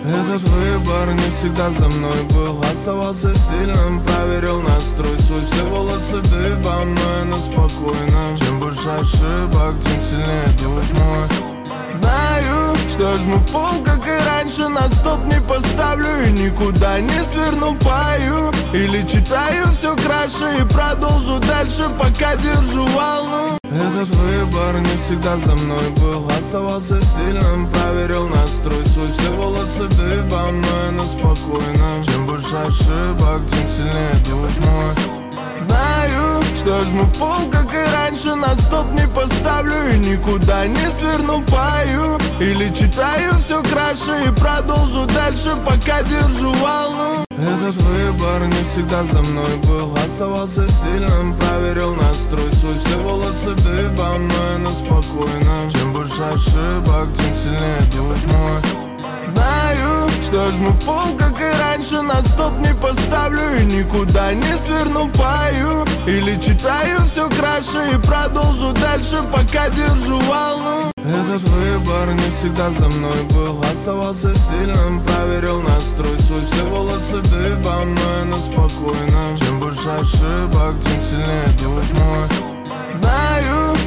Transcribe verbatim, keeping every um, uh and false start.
Этот выбор не всегда за мной был. Оставался сильным, проверил настрой свой. Все волосы дыбом, но я на спокойном. Чем больше ошибок, тем сильнее дух мой. Знаю, что жму в пол, как и раньше. На стоп не поставлю и никуда не сверну. Пою или читаю все краше и продолжу дальше, пока держу волну. Этот выбор не всегда за мной был. Оставался сильным, проверил настрой свой. Все волосы дыбом, но я на спокойном. Чем больше ошибок, тем сильнее дух мой. Знаю, что жму в пол, как и раньше. На стоп не поставлю и никуда не сверну. Пою или читаю все краше и продолжу дальше, пока держу волну. Этот выбор не всегда за мной был. Оставался сильным, проверил настрой свой. Все волосы дыбом, но я на спокойном. Чем больше ошибок, тем сильнее дух мой. Знаю, что жму в пол, как и раньше. На стоп не поставлю и никуда не сверну. Пою или читаю все краше и продолжу дальше, пока держу волну. Этот выбор не всегда за мной был. Оставался сильным, проверил настрой свой. Все волосы дыбом, но я на спокойном. Чем больше ошибок, тем сильнее дух мой. Знаю,